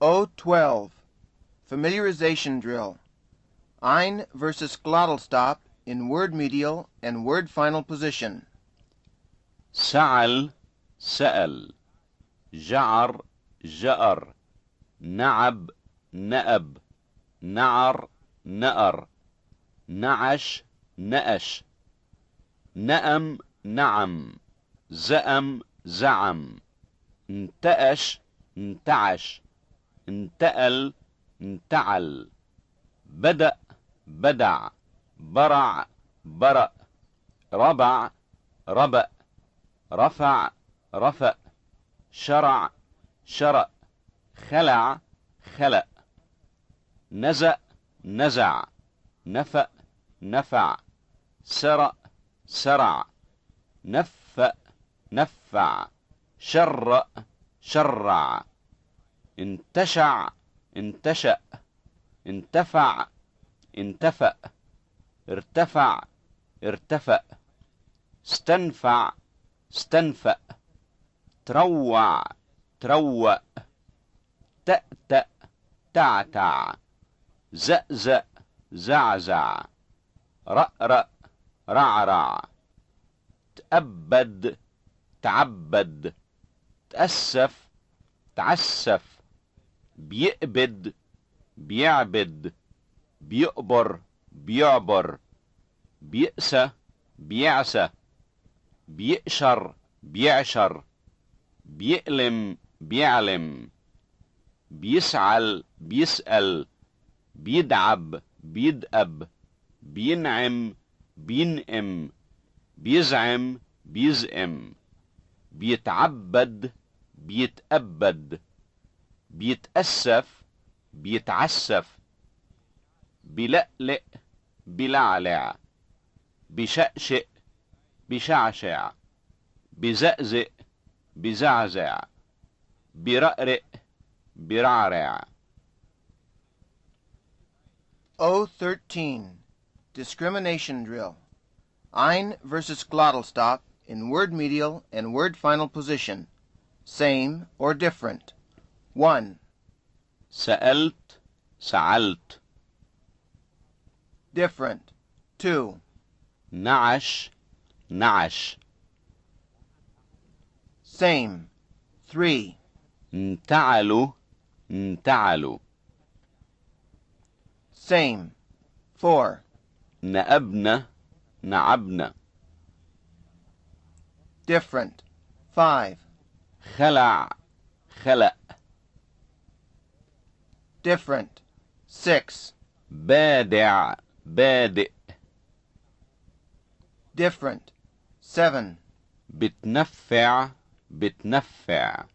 O12. Familiarization drill. Ein versus glottal stop in word medial and word final position. سعل سأل، جعر جأر، نعب نأب، نعر نأر، نعش نأش، نأم نعم، زأم زعم، انتأش انتعش، انتأل انتعل، بدأ بدع، برع برأ، ربع ربأ، رفع رفأ، شرع شرأ، خلع خلأ، نزأ نزع، نفأ نفع، سرأ سرع، نفأ نفع، شرأ شرع، انتشع انتشأ، انتفع انتفأ، ارتفع ارتفأ، استنفع استنفأ، تروع تروأ، تأتأ تعتع، زأزأ زعزع، رأرأ رعرع، تأبد تعبد، تأسف تعسف، بيأبد بيعبد، بيقبر بيعبر، بيأسى بيعسى، بيقشر بيعشر، بيألم بيعلم، بيسعل بيسأل، بيدعب بيدأب، بينعم بينئم، بيزعم بيزئم، بيتعبد بيتأبد، بيتأسف بيتعسف، بيلألئ بيلعلع، بيشأشئ بيشعشع، بيزأزئ بيزعزع، بيرأرئ بيرعرع. O13. Discrimination drill. Ein versus glottal stop in word medial and word final position. Same or different. 1. سألت سعلت. Different. 2. نعش نعش. Same. 3. انتعلوا انتعلوا. Same. 4. نأبنا نعبنا. Different. 5. خلع خلأ. Different. 6. بادع بادئ. Different. 7. بتنفع بتنفع.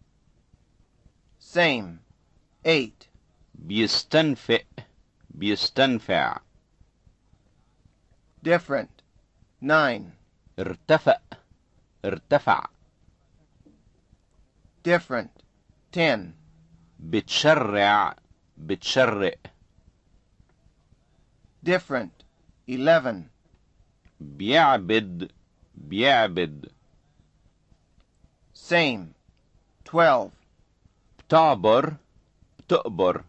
Same. 8. بيستنفئ بيستنفع. Different. 9. ارتفأ ارتفع. Different. 10. بتشرع بتشرئ. Different. 11. بيعبد بيعبد. Same. 12. بتعبر بتقبر.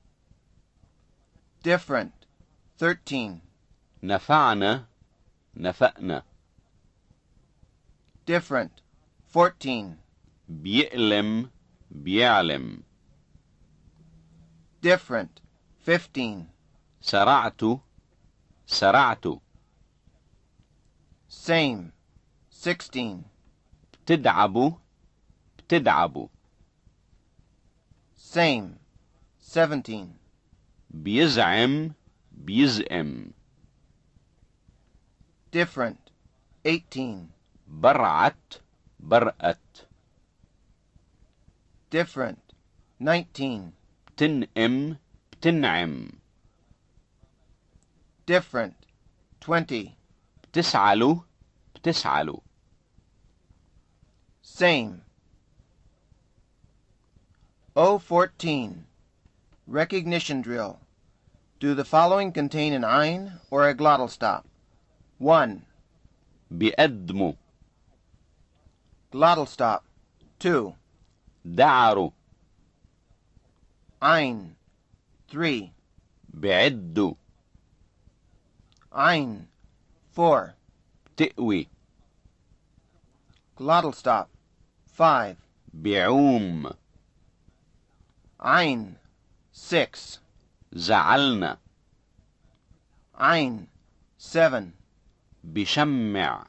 Different. 13. نفعنا نفأنا. Different. 14. بيألم بيعلم. Different. 15. سرعت سرعت. Same. 16. بتدعب بتدعب. Same. 17. بيزعم بيزئم. Different. 18. برعت برأت. Different. 19. بتنئم بتنعم. Different. 20. بتسعل بتسعل. Same. O14. Recognition drill. Do the following contain an ein or a glottal stop? 1. بيقدموا. Glottal stop. 2. دعروا. Ein. 3. بعدوا. Ein. 4. تقوي. Glottal stop. 5. بعوم. Ein. 6. زعلنا. Ein. 7. بشمع.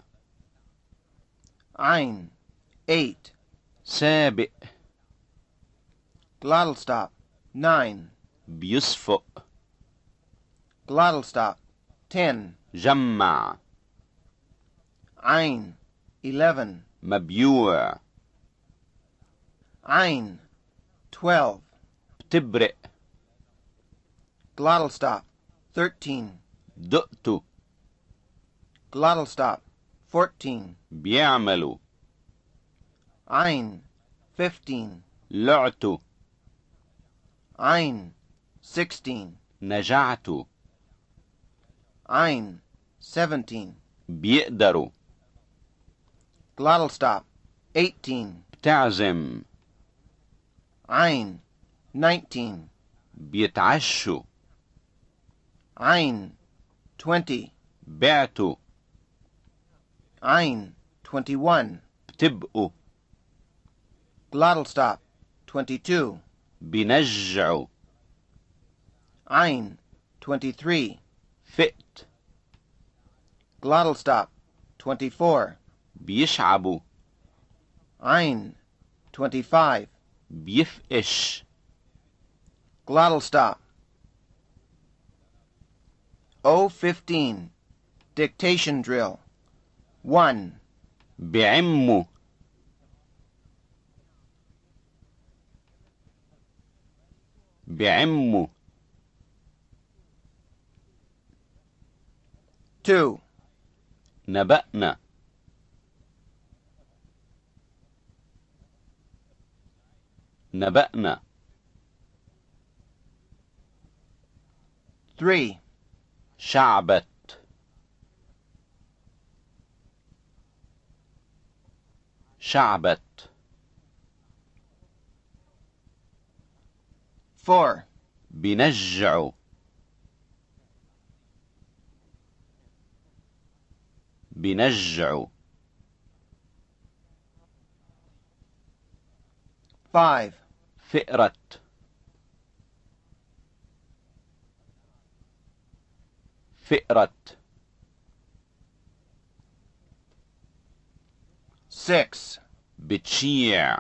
Ein. 8. سابق. Glottal stop. 9. بيصفق. Glottal stop. 10. جمع. Ein. 11. مبيوع. Ein. 12. بتبرق. Glottal stop. 13. دقتوا. Glottal stop. 14. بيعملوا. Ein. 15. لعتوا. Ein. 16. نجعتوا. Ein. 17. بيقدروا. Glottal stop. 18. بتعزم. Ein. 19. بيتعشوا. Ein. 20. بعتوا. Ein. 21. بتبقوا. Glottal stop. 22. بنجعوا. Ein. 23. فقت. Glottal stop. 24. بيشعبوا. Ein. 25. بيفقش. Glottal stop. O15. Dictation drill. 1. بعموا. بعموا. 2. نبأنا. نبأنا. 3. شعبت. شعبت. 4. بنجعوا. بنجعوا. 5. فئرت. فئرت. 6. بتشيع.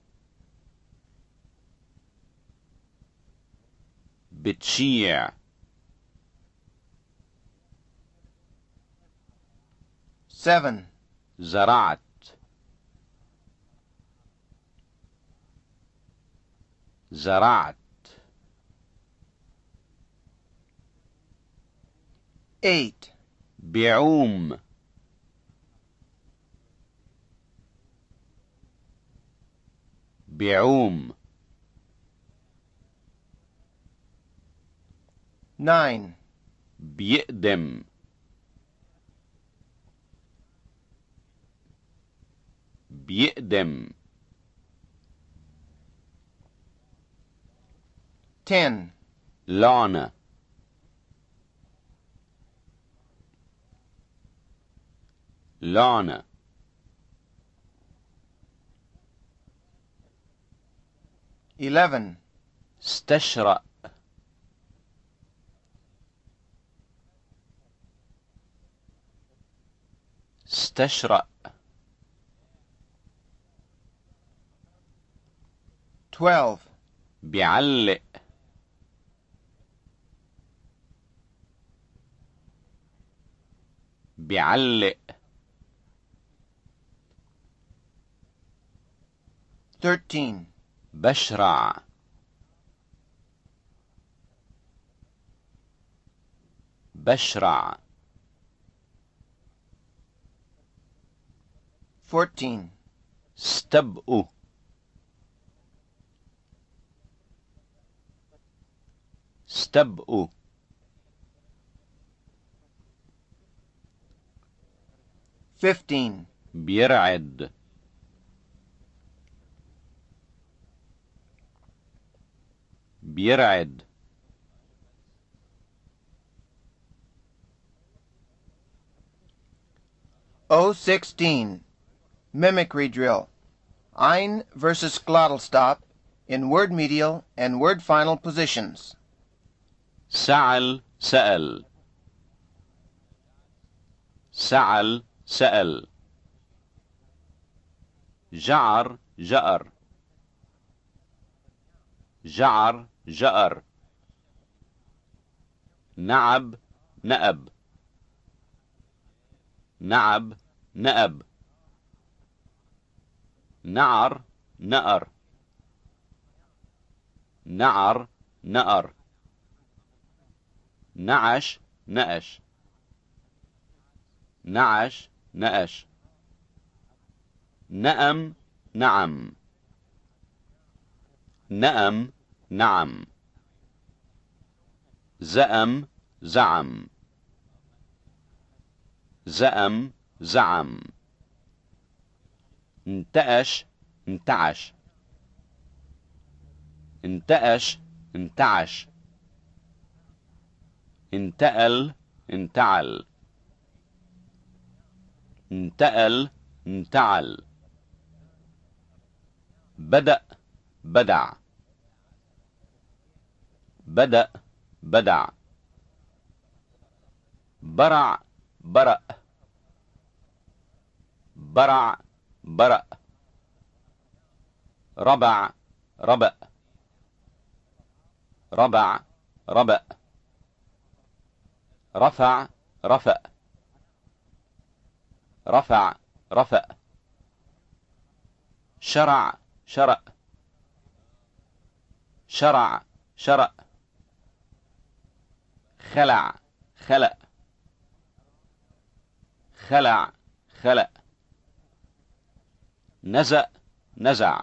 بتشيع. 7. زرعت. زرعت. 8. بعوم. بعوم. 9. بيقدم. بيقدم. 10. لعنة. لعنة. 11. استشرأ. استشرأ. 12. بيعلق. بيعلق. 13. بشرع. بشرع. 14. استبقوا. استبقوا. 15. بيرعد. بيرعد. 016. Mimicry drill. Ein versus glottal stop in word medial and word final positions. سعل سأل. سعل سأل. جعر جأر. جعر جأر. نعب نأب. نعب نأب. نعر نأر. نعر نأر. نعش نأش. نعش نأش. نأم نعم. نأم نعم. زأم زعم. زأم زعم. انتأش انتعش. انتأش انتعش. انتأل انتعل. انتأل انتعل. بدأ بدع. بدأ بدع. برع برأ. برع برأ. ربع ربأ. ربع ربأ. رفع رفأ. رفع رفأ. شرع شرأ. شرع شرأ. خلع خلأ. خلع خلأ. نزأ نزع.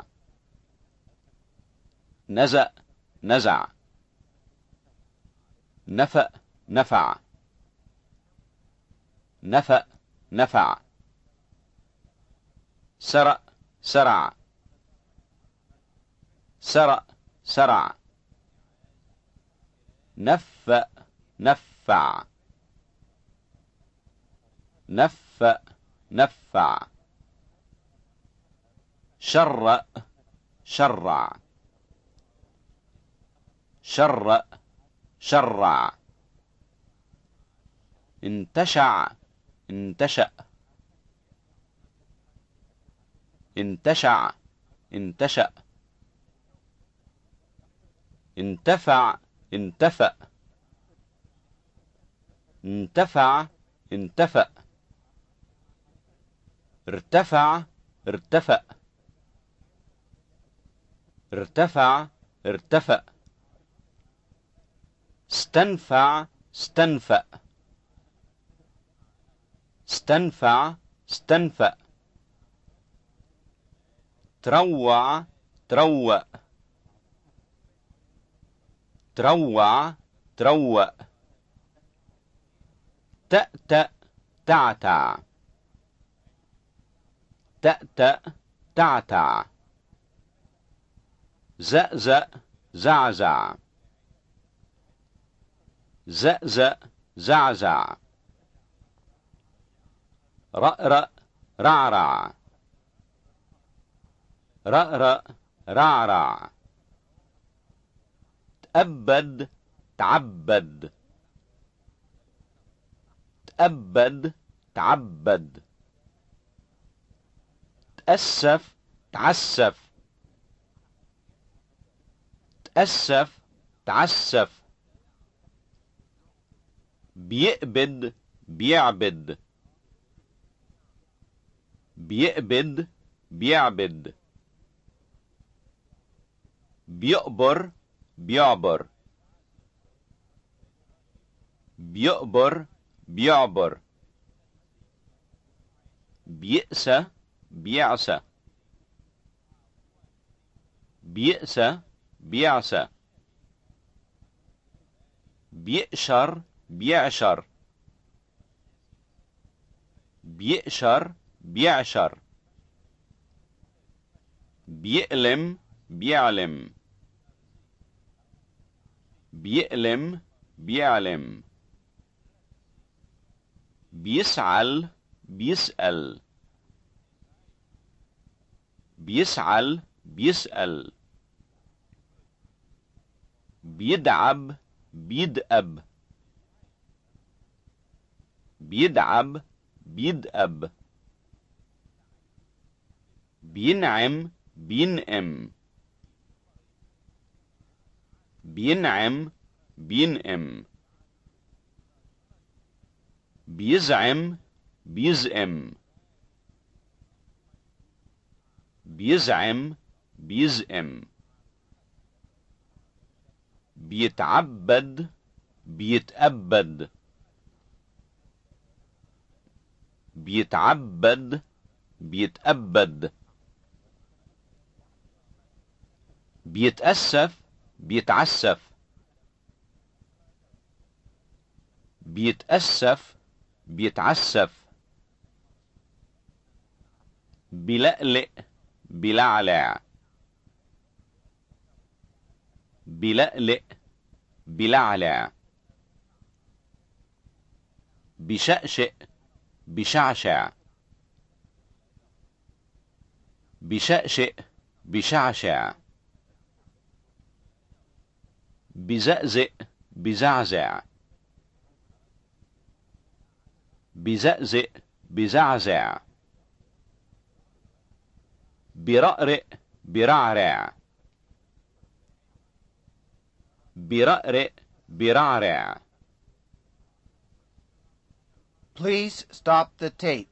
نزأ نزع. نفأ نفع. نفأ نفع. سرأ سرع. سرأ سرع. نفأ نفع. نفأ نفع. شرأ شرع. شرأ شرع. انتشع انتشأ. انتشع انتشأ. انتفع انتفأ. انتفع انتفأ. ارتفع ارتفأ. ارتفع ارتفأ. استنفع استنفأ. استنفع استنفأ. تروع تروأ. تروع تروأ. تأتأ تعتع. تأتأ تعتع. زأزأ زعزع. زأزأ زعزع. رأرأ رعرع. رأرأ رعرع. تأبد تعبد. تأبد تعبد. تأسف تعسف. تأسف تعسف. بيقبد بيعبد. بيقبد بيعبد. بيقبر بيعبر. بيقبر بيعبر. بيأسى بيعسى. بيأسى بيعسى. بيأشر بيعشر. بيأشر بيعشر. بيألم بيعلم. بيألم بيعلم. بيسعل بيسأل. بيسعل بيسأل. بيدعب بيدأب. بيدعب بيدأب. بينعم بينئم. بينعم بينئم. بيزعم بيزئم. بيزعم بيزئم. بيتعبد بيتأبد. بيتعبد بيتأبد. بيتأسف بيتعسف. بيتأسف بيتعسف. بيلألئ بيلعلع. بيلألئ بيلعلع. بيشأشئ بيشعشع. بيشأشئ بيشعشع. بيزأزئ بيزعزع. بيزأزئ بيزعزع. بيرأرئ بيرعرع. بيرأرئ بيرعرع. Please stop the tape.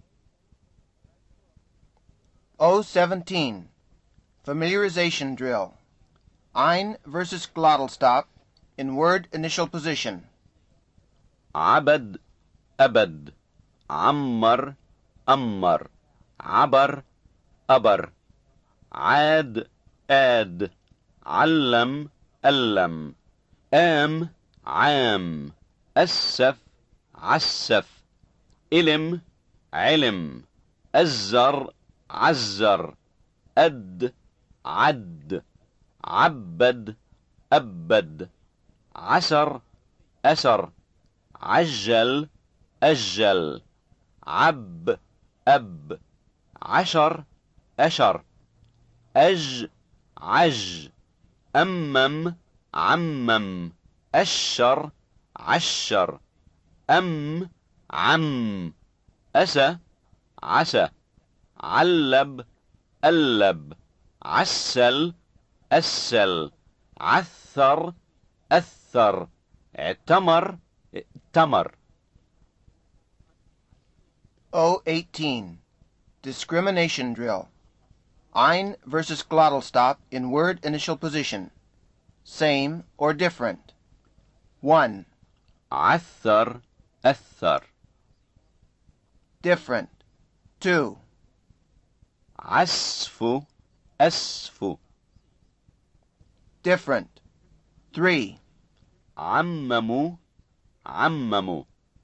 017. Familiarization drill. Ein versus glottal stop in word initial position. عبد أبد. عمر أمر. عبر أبر. عاد آد. علم ألم. آم عام. أسف عسف. إلم علم. أزر عزر. أد عد. عبد أبد. عسر أسر. عجل أجل. عب أب. عشر أشر. أج عج. أمم عمم. أشر عشر. أم عم. أسى عسى. علب ألب. عسل أسل. عثر أثر. اعتمر ائتمر. 018. Discrimination drill. Ein versus glottal stop in word initial position. Same or different. 1. عثر أثر. Different. 2. عسف أسف. Different. 3. عمموا عمموا.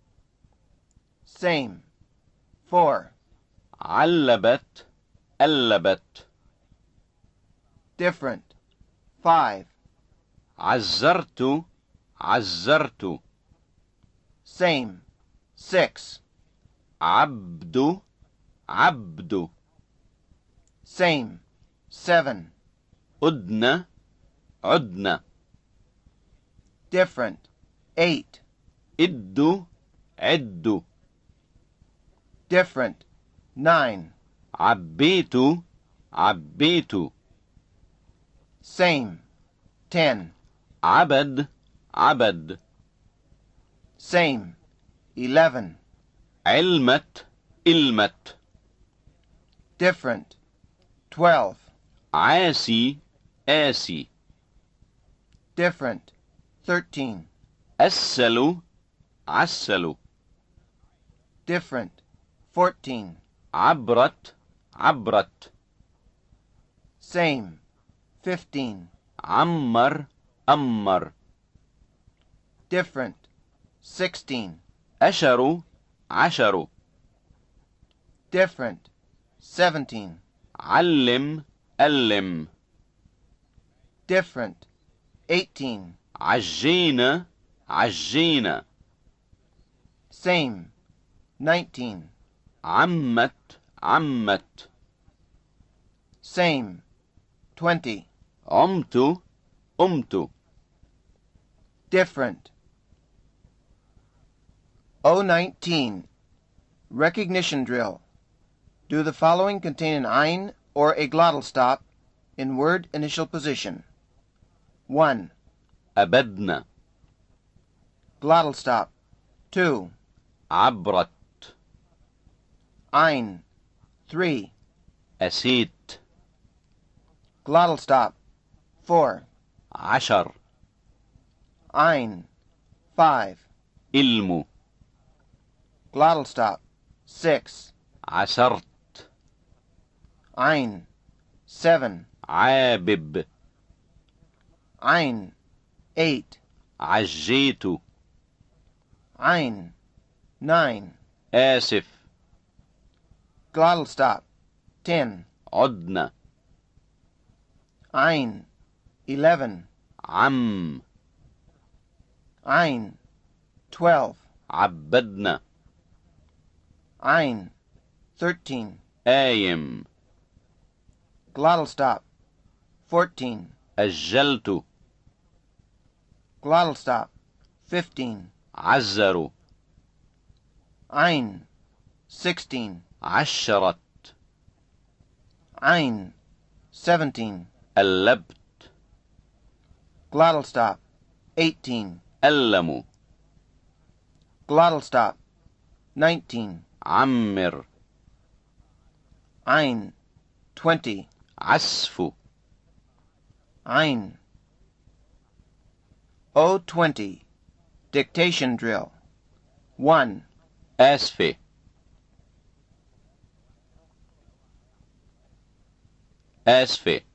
Same. 4. علبت ألبت. Different. 5. عزرت عزرت. Same. 6. عبد عبد. Same. 7. أدنى عدنى. Different. 8. إد عد. Different. 9. عبيت عبيت. Same. 10. عبد عبد. Same. 11. علمت إلمت. Different. 12. عاسي آسي. Different. 13. أسلوا عسلوا. Different. 14. عبرت عبرت. Same. 15. عمر أمر. Different. 16. أشروا عشروا. Different. 17. علم ألم. Different. 18. عجينا عجينا. Same. 19. عمت عمت. Same. 20. عمت قمت. Different. 019. Recognition drill. Do the following contain an ein or a glottal stop in word initial position? 1. أبدنا. Glottal stop. 2. عبرت. Ein. 3. أسيت. Glottal stop. 4. عشر. Ein. 5. إلم. Glottal stop. 6. عسرت. Ein. 7. عابب. Ein. 8. عجيت. Ein. 9. آسف. Glottal stop. 10. عدنا. Ein. 11. عم. Ein. 12. عبدنا. Ein. 13. آيم. Glottal stop. 14. أجلت. Glottal stop. 15. عزروا. Ein. 16. عشرت. Ein. 17. قلبت. Glottal stop. 18. ألموا. Glottal stop. 19. عمر. Ein. 20. عسف. Ein. 020. Dictation drill. 1. آسفة. آسفة.